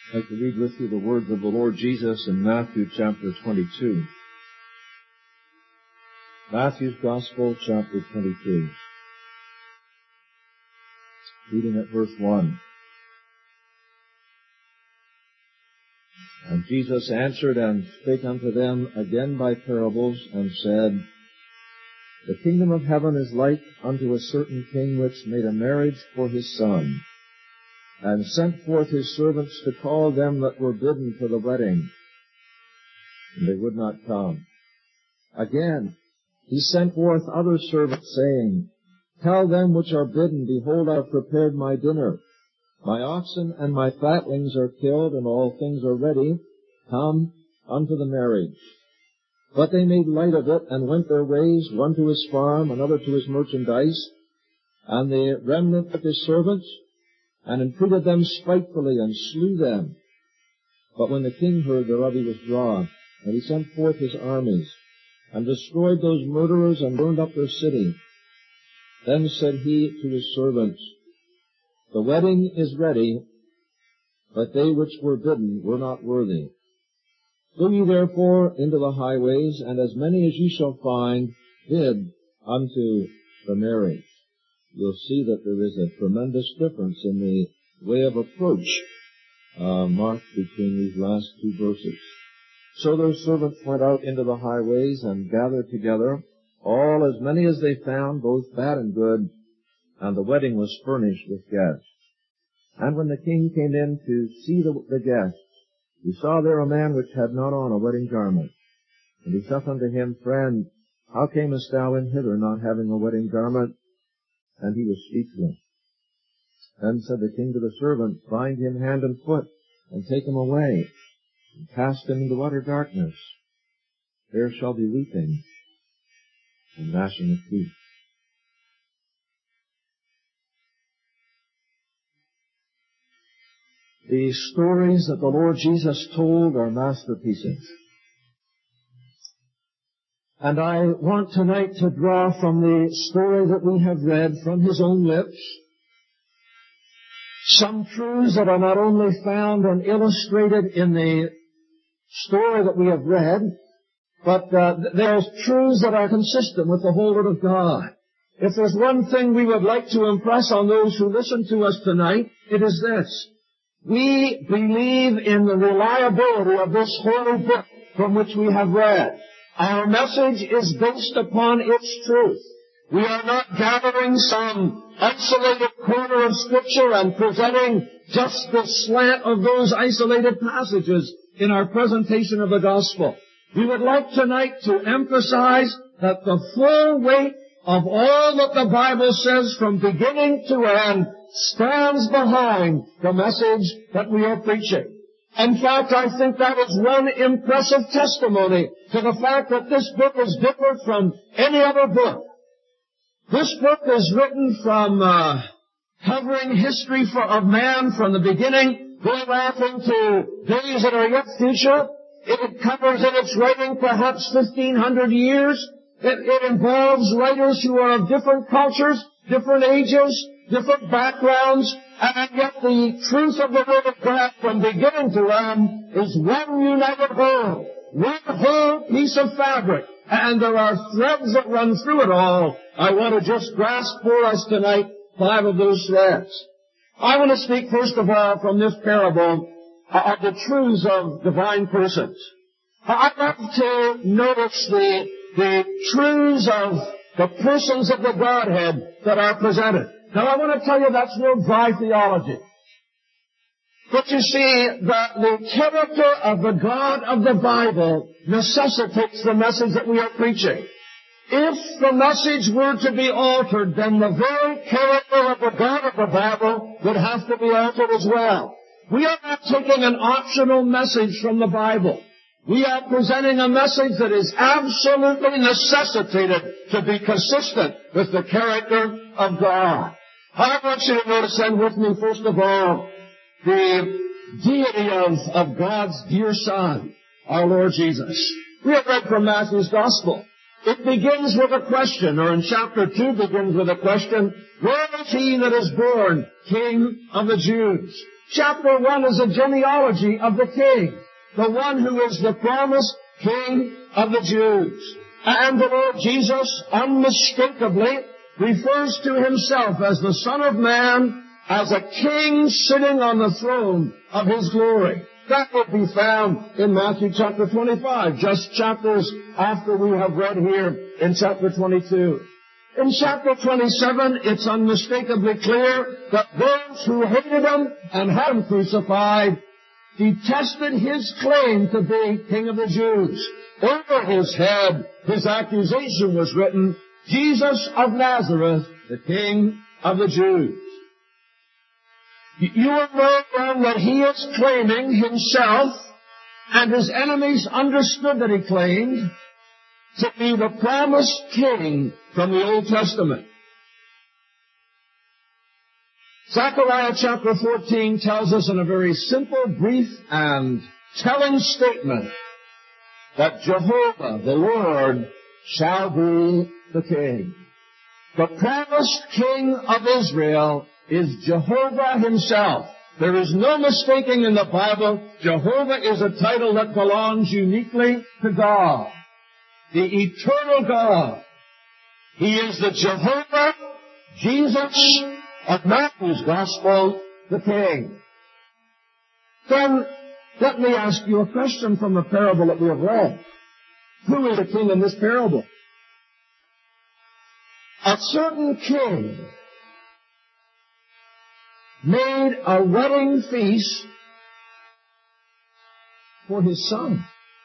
I'd like to read with you the words of the Lord Jesus in Matthew chapter 22. Matthew's Gospel, chapter 22. Reading at verse 1. And Jesus answered and spake unto them again by parables, and said, The kingdom of heaven is like unto a certain king which made a marriage for his son, and sent forth his servants to call them that were bidden to the wedding. And they would not come. Again, he sent forth other servants, saying, Tell them which are bidden, Behold, I have prepared my dinner. My oxen and my fatlings are killed, and all things are ready. Come unto the marriage. But they made light of it, and went their ways, one to his farm, another to his merchandise. And the remnant of his servants, and entreated them spitefully, and slew them. But when the king heard thereof, he was wroth, and he sent forth his armies, and destroyed those murderers, and burned up their city. Then said he to his servants, The wedding is ready, but they which were bidden were not worthy. Go ye therefore into the highways, and as many as ye shall find, bid unto the marriage. You'll see that there is a tremendous difference in the way of approach marked between these last two verses. So those servants went out into the highways and gathered together all as many as they found, both bad and good, and the wedding was furnished with guests. And when the king came in to see the guests, he saw there a man which had not on a wedding garment. And he saith unto him, Friend, how camest thou in hither, not having a wedding garment? And he was speechless. Then said the king to the servants, Bind him hand and foot, and take him away, and cast him into utter darkness. There shall be weeping and gnashing of teeth. The stories that the Lord Jesus told are masterpieces. And I want tonight to draw from the story that we have read from his own lips some truths that are not only found and illustrated in the story that we have read, but there's truths that are consistent with the whole Word of God. If there's one thing we would like to impress on those who listen to us tonight, it is this. We believe in the reliability of this holy book from which we have read. Our message is based upon its truth. We are not gathering some isolated corner of Scripture and presenting just the slant of those isolated passages in our presentation of the Gospel. We would like tonight to emphasize that the full weight of all that the Bible says from beginning to end stands behind the message that we are preaching. In fact, I think that is one impressive testimony to the fact that this book is different from any other book. This book is written from covering history of man from the beginning, going off into days that are yet future. It covers in its writing perhaps 1,500 years. It involves writers who are of different cultures, different ages, different backgrounds, and yet the truth of the Word of God from beginning to end is one united whole, one whole piece of fabric. And there are threads that run through it all. I want to just grasp for us tonight 5 of those threads. I want to speak first of all from this parable of the truths of divine persons. I'd like to notice the truths of the persons of the Godhead that are presented. Now, I want to tell you that's no dry theology. But you see, the character of the God of the Bible necessitates the message that we are preaching. If the message were to be altered, then the very character of the God of the Bible would have to be altered as well. We are not taking an optional message from the Bible. We are presenting a message that is absolutely necessitated to be consistent with the character of God. I want you to notice then with me, first of all, the deity of God's dear Son, our Lord Jesus. We have read from Matthew's Gospel. It begins with a question, or in chapter 2 begins with a question, Where is he that is born King of the Jews? Chapter 1 is a genealogy of the King, the one who is the promised King of the Jews. And the Lord Jesus unmistakably refers to himself as the Son of Man, as a king sitting on the throne of his glory. That would be found in Matthew chapter 25, just chapters after we have read here in chapter 22. In chapter 27, it's unmistakably clear that those who hated him and had him crucified detested his claim to be King of the Jews. Over his head, his accusation was written, Jesus of Nazareth, the King of the Jews. You will know then that he is claiming himself, and his enemies understood that he claimed, to be the promised king from the Old Testament. Zechariah chapter 14 tells us in a very simple, brief, and telling statement that Jehovah, the Lord, shall be the king. The promised king of Israel is Jehovah himself. There is no mistaking in the Bible. Jehovah is a title that belongs uniquely to God, the eternal God. He is the Jehovah, Jesus of Matthew's Gospel, the King. Then, let me ask you a question from the parable that we have read. Who is the king in this parable? A certain king made a wedding feast for his son.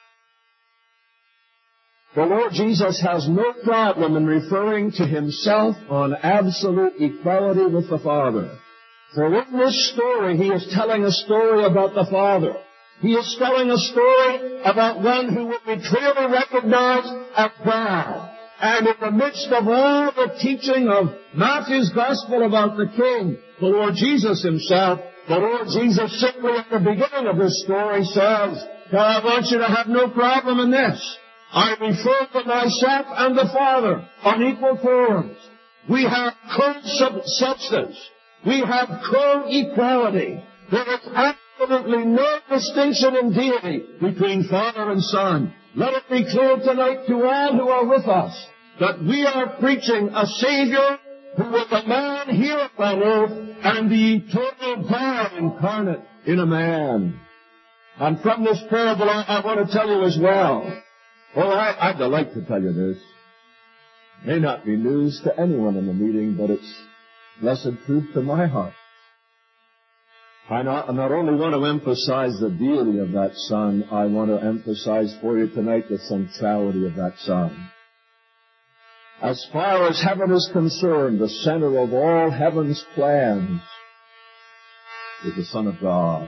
The Lord Jesus has no problem in referring to himself on absolute equality with the Father. For in this story, he is telling a story about the Father. He is telling a story about one who will be clearly recognized as God. And in the midst of all the teaching of Matthew's Gospel about the King, the Lord Jesus himself, the Lord Jesus simply at the beginning of this story says, I want you to have no problem in this. I refer to myself and the Father on equal terms. We have co-substance. We have co-equality. There is absolutely no distinction in deity between Father and Son. Let it be clear tonight to all who are with us that we are preaching a Savior who was a man here upon earth and the eternal God incarnate in a man. And from this parable I want to tell you as well. I'd delight to tell you this. It may not be news to anyone in the meeting, but it's blessed truth to my heart. I not only want to emphasize the deity of that Son, I want to emphasize for you tonight the centrality of that Son. As far as heaven is concerned, the center of all heaven's plans is the Son of God.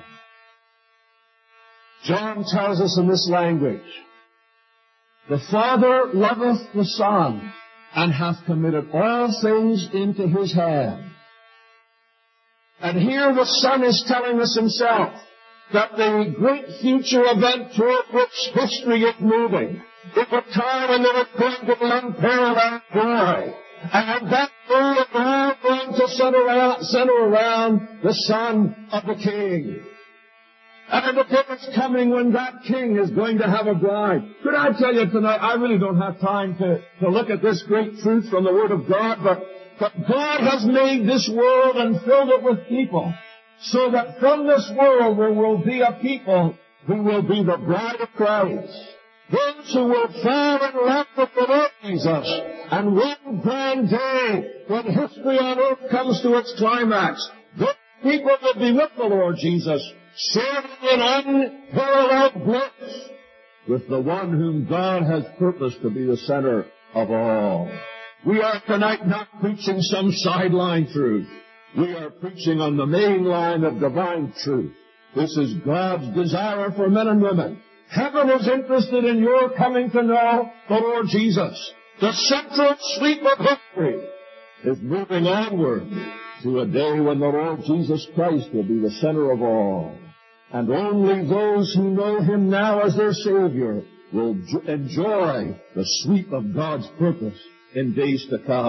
John tells us in this language, the Father loveth the Son, and hath committed all things into his hand. And here the Son is telling us himself that the great future event toward which history is moving is a time when there is going to be unparalleled joy. And that joy is all going to center around the Son of the King. And the day is coming when that king is going to have a bride. Could I tell you tonight, I really don't have time to look at this great truth from the Word of God, but God has made this world and filled it with people, so that from this world there will be a people who will be the bride of Christ. Those who will fall in love with the Lord Jesus. And one grand day, when history on earth comes to its climax, those people will be with the Lord Jesus, sharing in unparalleled bliss with the one whom God has purposed to be the center of all. We are tonight not preaching some sideline truth. We are preaching on the main line of divine truth. This is God's desire for men and women. Heaven is interested in your coming to know the Lord Jesus. The central sweep of history is moving onward to a day when the Lord Jesus Christ will be the center of all. And only those who know Him now as their Savior will enjoy the sweep of God's purpose in days to come.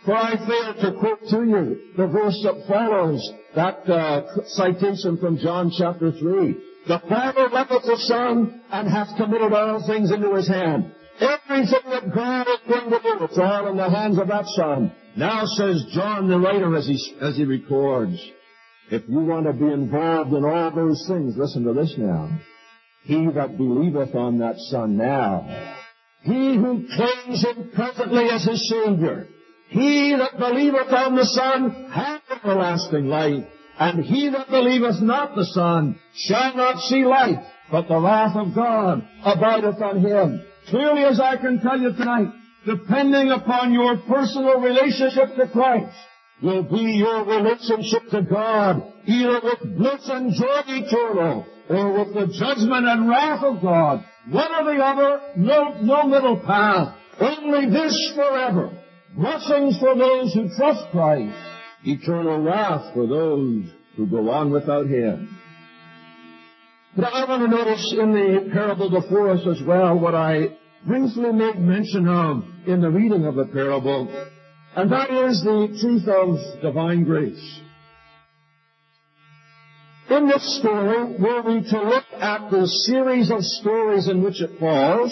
For I failed to quote to you the verse that follows that citation from John chapter 3. The Father loveth the Son and hath committed all things into his hand. Everything that God is going to do, it's all in the hands of that Son. Now says John the writer as he records, if you want to be involved in all those things, listen to this now. He that believeth on that Son now, he who claims him presently as his Savior, he that believeth on the Son hath everlasting life, and he that believeth not the Son shall not see life, but the wrath of God abideth on him. Clearly as I can tell you tonight, depending upon your personal relationship to Christ will be your relationship to God, either with bliss and joy eternal, or with the judgment and wrath of God. One or the other, no middle path. Only this forever. Blessings for those who trust Christ. Eternal wrath for those who go on without Him. But I want to notice in the parable before us as well what I briefly made mention of in the reading of the parable, and that is the truth of divine grace. In this story, were we to look at the series of stories in which it falls,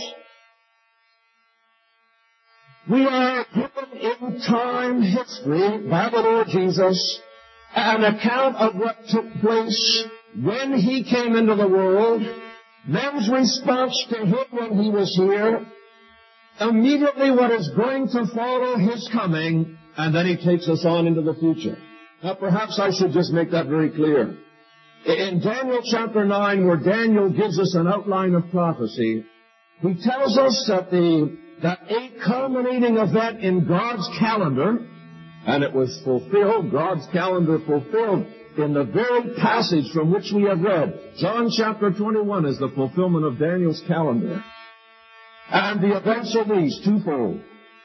we are given in time history by the Lord Jesus an account of what took place when He came into the world, men's response to Him when He was here, immediately what is going to follow His coming, and then He takes us on into the future. Now perhaps I should just make that very clear. In Daniel chapter 9, where Daniel gives us an outline of prophecy, he tells us that a culminating event in God's calendar, and it was fulfilled, God's calendar fulfilled in the very passage from which we have read. John chapter 21 is the fulfillment of Daniel's calendar. And the events are these, twofold.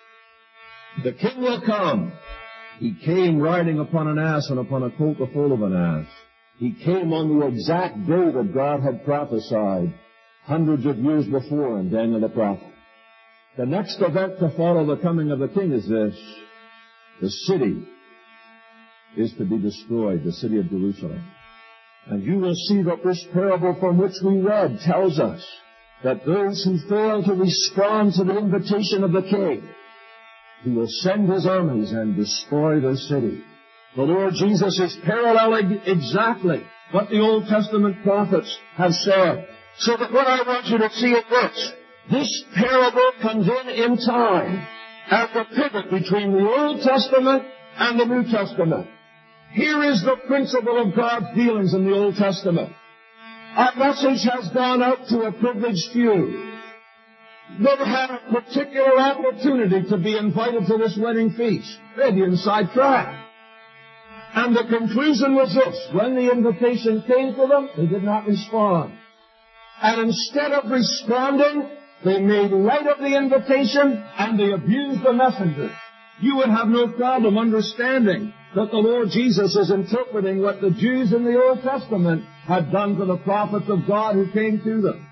The king will come. He came riding upon an ass and upon a colt the foal of an ass. He came on the exact day that God had prophesied hundreds of years before in Daniel the prophet. The next event to follow the coming of the king is this. The city is to be destroyed, the city of Jerusalem. And you will see that this parable from which we read tells us that those who fail to respond to the invitation of the king, He will send His armies and destroy the city. The Lord Jesus is paralleling exactly what the Old Testament prophets have said. So that what I want you to see is this. This parable comes in time as a pivot between the Old Testament and the New Testament. Here is the principle of God's dealings in the Old Testament. Our message has gone out to a privileged few. They had a particular opportunity to be invited to this wedding feast. They'd been sidetracked. And the conclusion was this. When the invitation came to them, they did not respond. And instead of responding, they made light of the invitation and they abused the messengers. You would have no problem understanding that the Lord Jesus is interpreting what the Jews in the Old Testament had done to the prophets of God who came to them.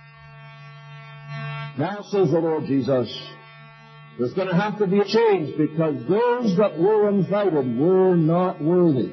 Now, says the Lord Jesus, there's going to have to be a change because those that were invited were not worthy.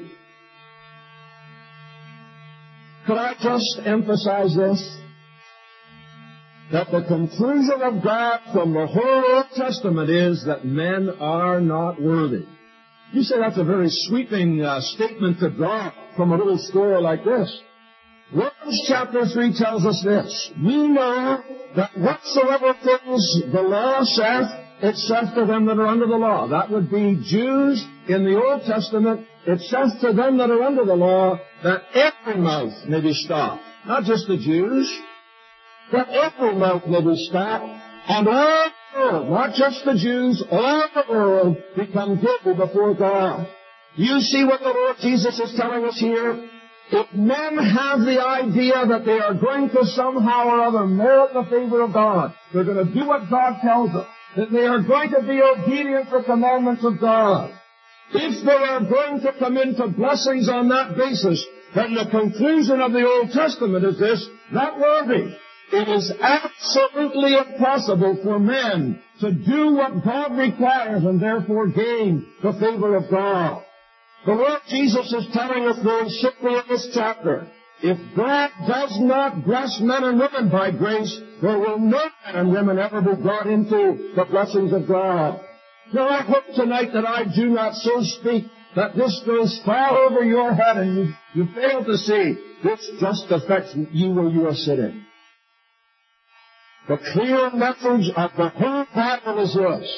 Could I just emphasize this? That the conclusion of God from the whole Old Testament is that men are not worthy. You say that's a very sweeping statement to draw from a little story like this. Romans chapter 3 tells us this. We know that whatsoever things the law saith, it saith to them that are under the law. That would be Jews in the Old Testament. It saith to them that are under the law that every mouth may be stopped. Not just the Jews, that every mouth may be stopped, and all the world, not just the Jews, all the world become guilty before God. You see what the Lord Jesus is telling us here? If men have the idea that they are going to somehow or other merit the favor of God, they're going to do what God tells them, that they are going to be obedient to the commandments of God, if they are going to come into blessings on that basis, then the conclusion of the Old Testament is this, not worthy. It is absolutely impossible for men to do what God requires and therefore gain the favor of God. The Lord Jesus is telling us very simply in this chapter, if God does not bless men and women by grace, there will no men and women ever be brought into the blessings of God. Now I hope tonight that I do not so speak that this goes far over your head and you fail to see this just affects you where you are sitting. The clear message of the whole Bible is this.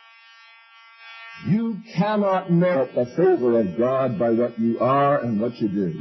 You cannot merit the favor of God by what you are and what you do.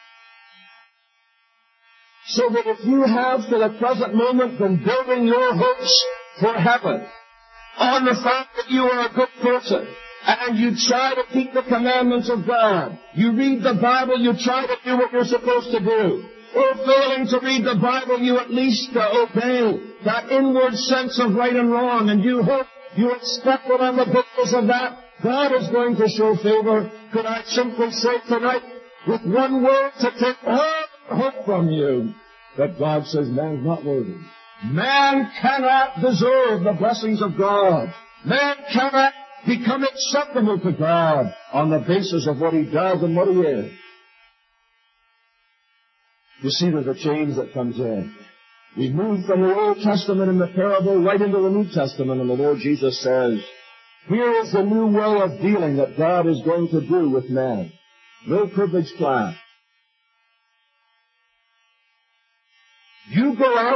So that if you have for the present moment been building your hopes for heaven on the fact that you are a good person, and you try to keep the commandments of God, you read the Bible, you try to do what you're supposed to do, or failing to read the Bible, you at least obey that inward sense of right and wrong, and you hope, you expect that on the basis of that, God is going to show favor. Could I simply say tonight, with one word, to take all hope from you, that God says man's not worthy. Man cannot deserve the blessings of God. Man cannot become acceptable to God on the basis of what he does and what he is. You see, there's a change that comes in. We move from the Old Testament and the parable right into the New Testament, and the Lord Jesus says, here is the new way of dealing that God is going to do with man. No privileged class. You go out,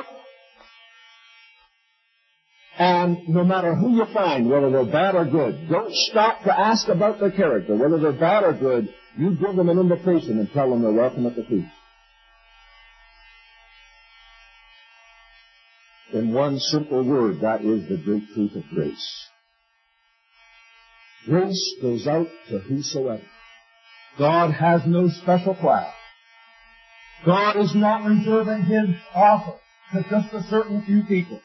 and no matter who you find, whether they're bad or good, don't stop to ask about their character. Whether they're bad or good, you give them an invitation and tell them they're welcome at the feast. In one simple word, that is the great truth of grace. Grace goes out to whosoever. God has no special class. God is not reserving His offer to just a certain few people.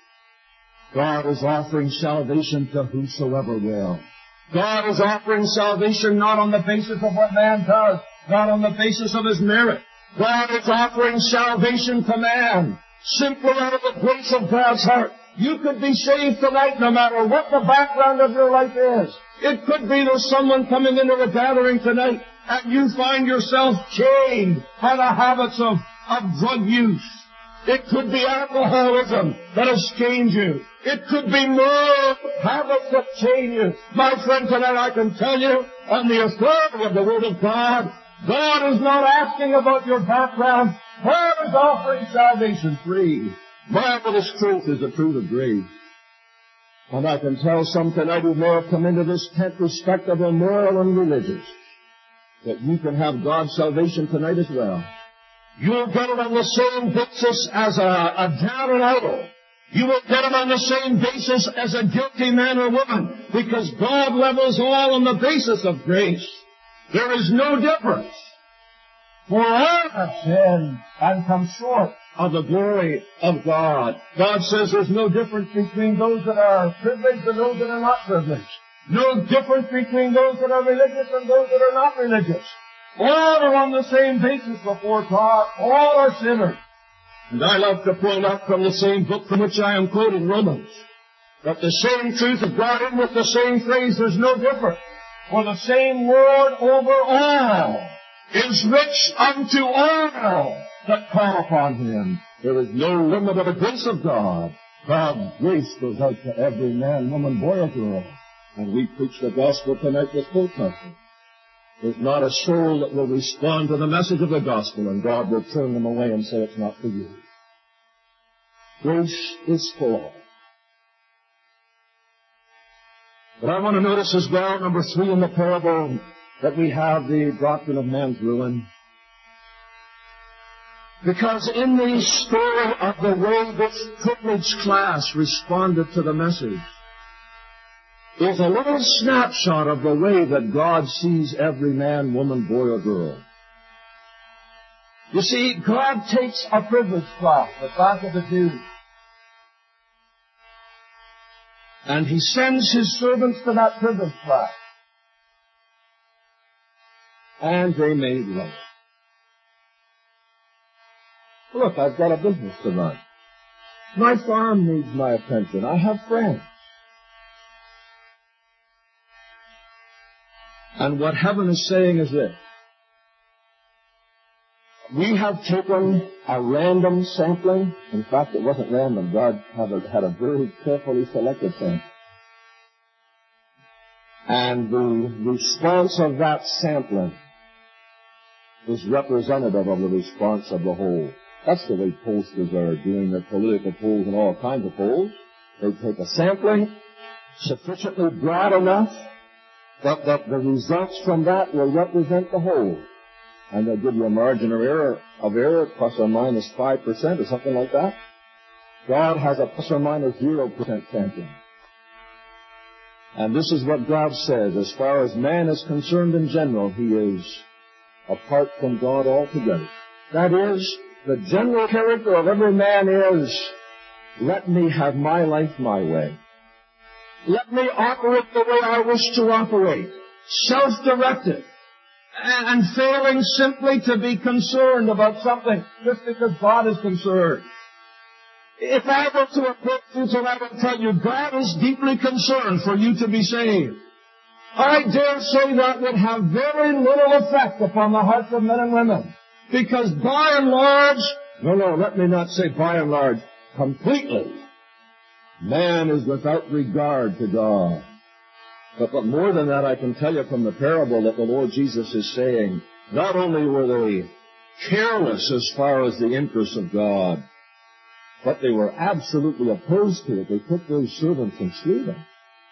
God is offering salvation to whosoever will. God is offering salvation not on the basis of what man does, not on the basis of his merit. God is offering salvation to man simply out of the grace of God's heart. You could be saved tonight no matter what the background of your life is. It could be there's someone coming into the gathering tonight and you find yourself chained by the habits of drug use. It could be alcoholism that has chained you. It could be moral habits that chain you. My friend, tonight I can tell you, on the authority of the Word of God, God is not asking about your background. God is offering salvation free. Marvelous truth is the truth of grace. And I can tell some tonight who may have come into this tent respectable, moral, and religious, that you can have God's salvation tonight as well. You'll get it on the same basis as a down and idol. You will get it on the same basis as a guilty man or woman, because God levels all on the basis of grace. There is no difference. For all have sinned and come short of the glory of God. God says there's no difference between those that are privileged and those that are not privileged. No difference between those that are religious and those that are not religious. All are on the same basis before God. All are sinners. And I love to point out from the same book from which I am quoting, Romans, that the same truth is brought in with the same phrase. There's no difference. For the same Lord over all is rich unto all that call upon Him. There is no limit of the grace of God. God's grace goes out to every man, woman, boy, or girl. And we preach the gospel tonight with full confidence. There's not a soul that will respond to the message of the gospel, and God will turn them away and say it's not for you. Grace is for all. But I want to notice as well, number 3 in the parable, that we have the doctrine of man's ruin. Because in the story of the way this privileged class responded to the message, is a little snapshot of the way that God sees every man, woman, boy, or girl. You see, God takes a privileged class, the class of the Jews, and He sends His servants to that privileged class. And they made love. Look, I've got a business to run. My farm needs my attention. I have friends. And what heaven is saying is this. We have taken a random sampling. In fact, it wasn't random. God had a very carefully selected sample. And the response of that sampling is representative of the response of the whole. That's the way pollsters are doing their political polls and all kinds of polls. They take a sampling, sufficiently broad enough that the results from that will represent the whole. And they'll give you a margin of error plus or minus 5% or something like that. God has a plus or minus 0% sampling. And this is what God says. As far as man is concerned in general, he is apart from God altogether. That is, the general character of every man is, let me have my life my way. Let me operate the way I wish to operate. Self-directed. And failing simply to be concerned about something just because God is concerned. If I were to approach you tonight and tell you God is deeply concerned for you to be saved, I dare say that would have very little effect upon the hearts of men and women. Because by and large, let me not say by and large, completely, man is without regard to God. But more than that, I can tell you from the parable that the Lord Jesus is saying, not only were they careless as far as the interests of God, but they were absolutely opposed to it. They took those servants and slew them.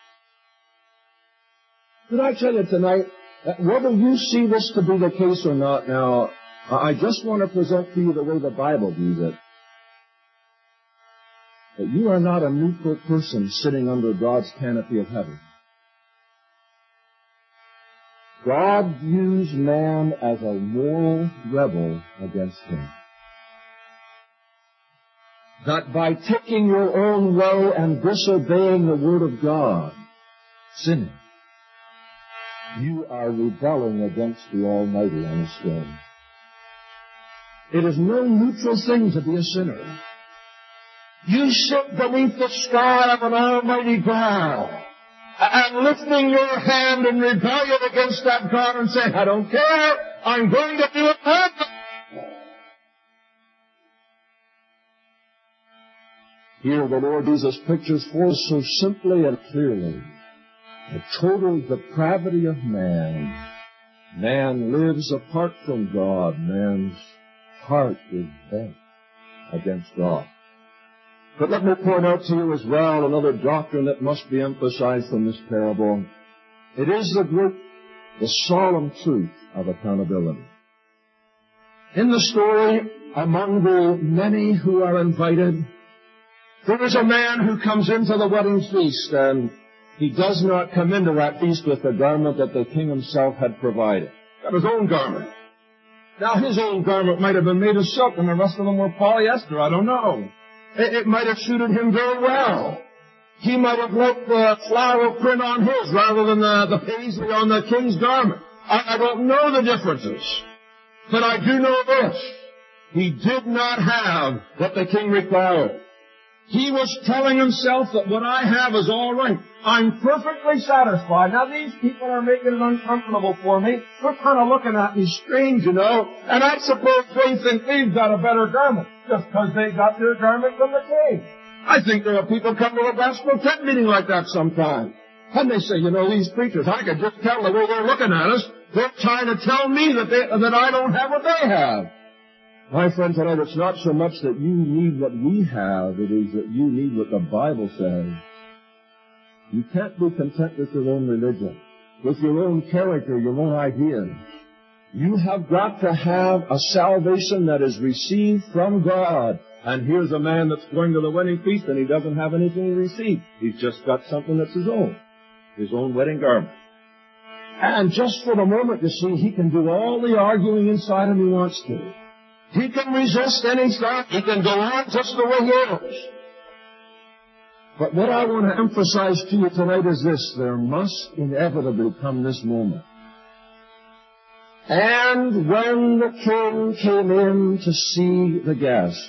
Did I tell you tonight, that whether you see this to be the case or not now, I just want to present to you the way the Bible views it. That you are not a neutral person sitting under God's canopy of heaven. God views man as a moral rebel against him. That by taking your own way and disobeying the Word of God, sinning, you are rebelling against the Almighty on His throne. It is no neutral thing to be a sinner. You sit beneath the sky of an Almighty God, and lifting your hand in rebellion against that God and saying, I don't care, I'm going to do it my way. Here the Lord Jesus pictures for us so simply and clearly the total depravity of man. Man lives apart from God. Man's heart is bent against God. But let me point out to you as well another doctrine that must be emphasized from this parable. It is the solemn truth of accountability. In the story, among the many who are invited, there is a man who comes into the wedding feast, and he does not come into that feast with the garment that the king himself had provided. Got his own garment. Now, his own garment might have been made of silk, and the rest of them were polyester. I don't know. It might have suited him very well. He might have liked the floral print on his rather than the paisley on the king's garment. I don't know the differences. But I do know this. He did not have what the king required. He was telling himself that what I have is all right. I'm perfectly satisfied. Now, these people are making it uncomfortable for me. They're kind of looking at me strange, you know. And I suppose they think they've got a better garment just because they got their garment from the king. I think there are people come to a gospel tent meeting like that sometimes. And they say, you know, these preachers, I could just tell the way they're looking at us. They're trying to tell me that I don't have what they have. My friend, tonight, it's not so much that you need what we have, it is that you need what the Bible says. You can't be content with your own religion, with your own character, your own ideas. You have got to have a salvation that is received from God. And here's a man that's going to the wedding feast and he doesn't have anything to receive. He's just got something that's his own wedding garment. And just for the moment, you see, he can do all the arguing inside him he wants to. He can resist any thought. He can go on just the way he is. But what I want to emphasize to you tonight is this. There must inevitably come this moment. And when the king came in to see the guests,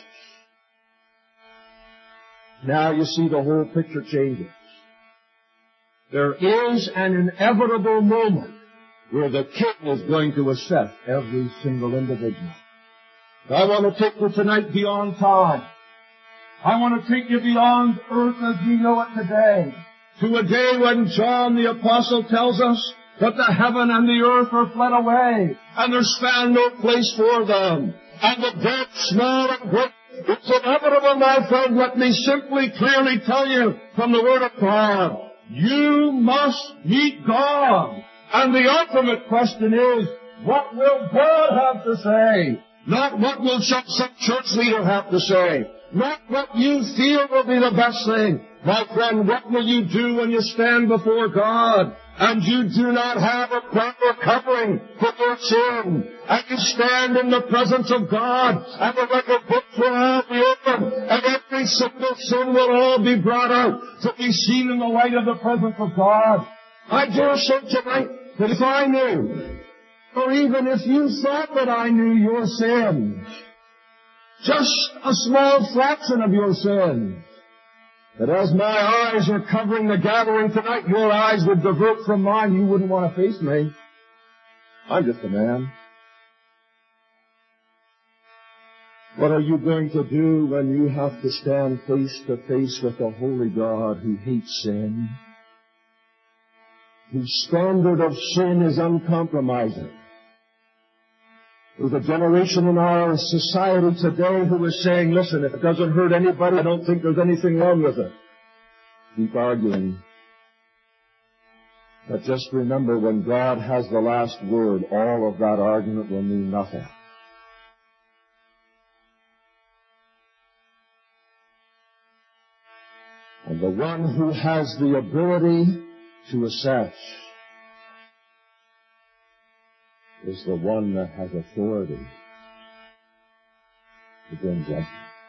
now you see the whole picture changes. There is an inevitable moment where the King is going to assess every single individual. I want to take you tonight beyond time. I want to take you beyond earth as we know it today, to a day when John the Apostle tells us that the heaven and the earth are fled away, and there's found no place for them. And the dead, small and great, it's inevitable, my friend. Let me simply, clearly tell you from the Word of God, you must meet God. And the ultimate question is, what will God have to say? Not what will some church leader have to say. Not what you feel will be the best thing. My friend, what will you do when you stand before God and you do not have a proper covering for your sin, and you stand in the presence of God, and the record books will all be open, and every single sin will all be brought out to be seen in the light of the presence of God? I dare say tonight that if I knew, or even if you thought that I knew your sins, just a small fraction of your sins, that as my eyes are covering the gathering tonight, your eyes would divert from mine. You wouldn't want to face me. I'm just a man. What are you going to do when you have to stand face to face with a holy God who hates sin, whose standard of sin is uncompromising? There's a generation in our society today who is saying, listen, if it doesn't hurt anybody, I don't think there's anything wrong with it. Keep arguing. But just remember, when God has the last word, all of that argument will mean nothing. And the one who has the ability to assess is the one that has authority to bring judgment.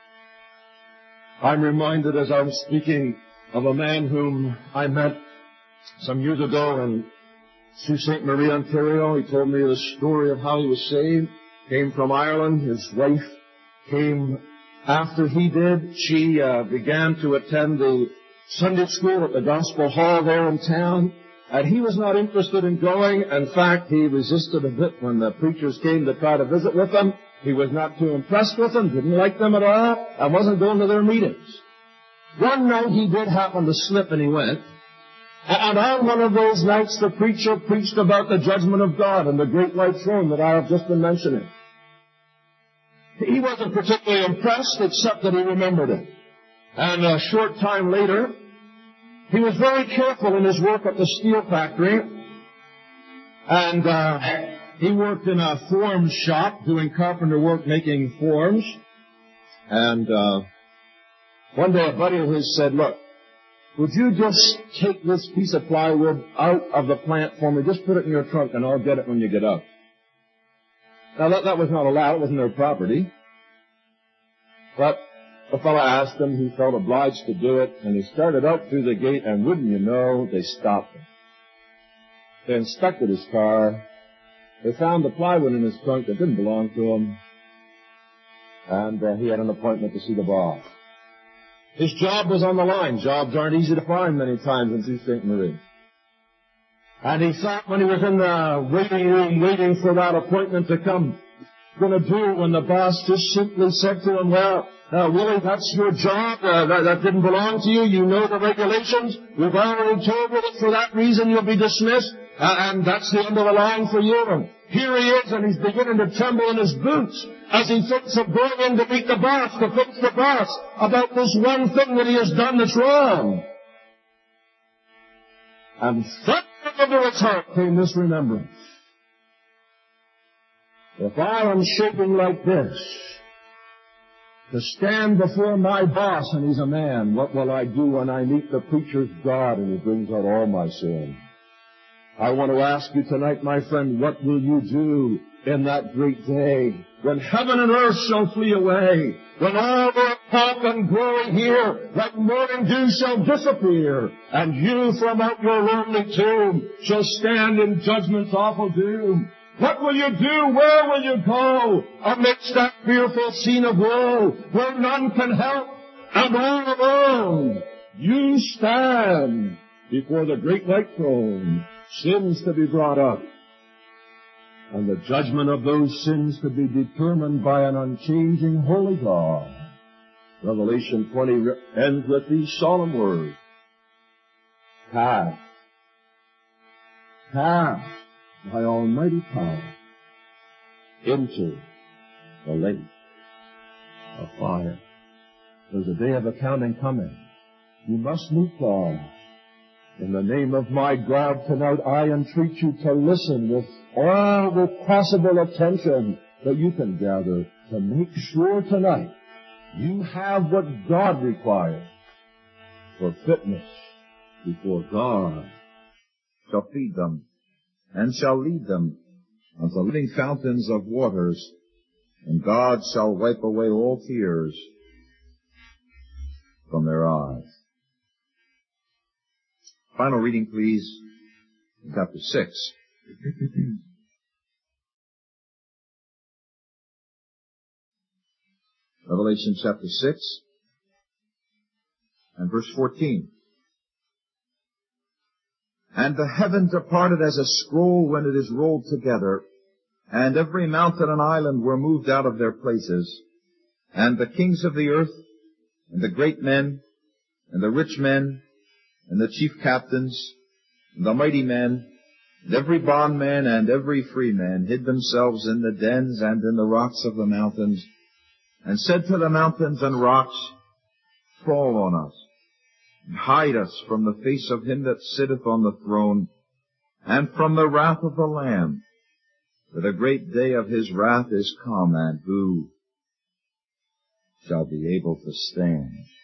I'm reminded as I'm speaking of a man whom I met some years ago in Sault Ste. Marie, Ontario. He told me the story of how he was saved. Came from Ireland. His wife came after he did. She began to attend the Sunday school at the Gospel Hall there in town. And he was not interested in going. In fact, he resisted a bit when the preachers came to try to visit with him. He was not too impressed with them, didn't like them at all, and wasn't going to their meetings. One night he did happen to slip and he went. And on one of those nights the preacher preached about the judgment of God and the great white throne that I have just been mentioning. He wasn't particularly impressed, except that he remembered it. And a short time later, he was very careful in his work at the steel factory, and he worked in a forms shop doing carpenter work, making forms. And one day a buddy of his said, look, would you just take this piece of plywood out of the plant for me? Just put it in your trunk and I'll get it when you get up. Now that was not allowed, it wasn't their property. But the fellow asked him, he felt obliged to do it, and he started out through the gate, and wouldn't you know, they stopped him. They inspected his car. They found the plywood in his trunk that didn't belong to him, and he had an appointment to see the boss. His job was on the line. Jobs aren't easy to find many times in Sault Ste. Marie. And he thought when he was in the waiting room waiting for that appointment to come, going to do when the boss just simply said to him, well, Willie, that's your job. That didn't belong to you. You know the regulations. We've already told you that for that reason you'll be dismissed. And that's the end of the line for you. And here he is, and he's beginning to tremble in his boots as he thinks of going in to meet the boss, to fix the boss about this one thing that he has done that's wrong. And suddenly into his heart came this remembrance. If I am shaking like this, to stand before my boss, and he's a man, what will I do when I meet the preacher's God and he brings out all my sin? I want to ask you tonight, my friend, what will you do in that great day when heaven and earth shall flee away, when all their pomp and glory here, like morning dew, shall disappear, and you from out your lonely tomb shall stand in judgment's awful doom? What will you do? Where will you go amidst that fearful scene of woe where none can help, and all alone you stand before the great white throne, sins to be brought up, And the judgment of those sins could be determined by an unchanging holy God. Revelation 20 ends with these solemn words. Cast by almighty power into the lake of fire. There's a day of accounting coming. You must meet God. In the name of my God tonight, I entreat you to listen with all the possible attention that you can gather to make sure tonight you have what God requires for fitness before God. Shall feed them, and shall lead them unto living fountains of waters, and God shall wipe away all tears from their eyes. Final reading, please, chapter 6. Revelation chapter 6 and verse 14. And the heaven departed as a scroll when it is rolled together, and every mountain and island were moved out of their places, and the kings of the earth, and the great men, and the rich men, and the chief captains, and the mighty men, and every bondman and every free man hid themselves in the dens and in the rocks of the mountains, and said to the mountains and rocks, Fall on us, and hide us from the face of him that sitteth on the throne, and from the wrath of the Lamb. For the great day of his wrath is come, and who shall be able to stand?